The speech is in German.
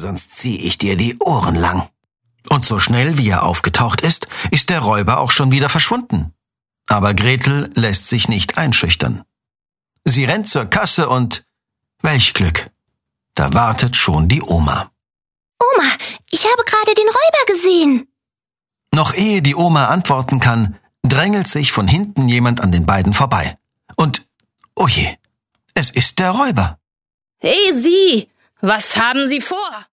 sonst zieh ich dir die Ohren lang. Und so schnell wie er aufgetaucht ist, ist der Räuber auch schon wieder verschwunden. Aber Gretel lässt sich nicht einschüchtern. Sie rennt zur Kasse und, welch Glück, da wartet schon die Oma. Oma, ich habe gerade den Räuber gesehen. Noch ehe die Oma antworten kann, drängelt sich von hinten jemand an den beiden vorbei. Und, oh je, es ist der Räuber. Hey Sie, was haben Sie vor?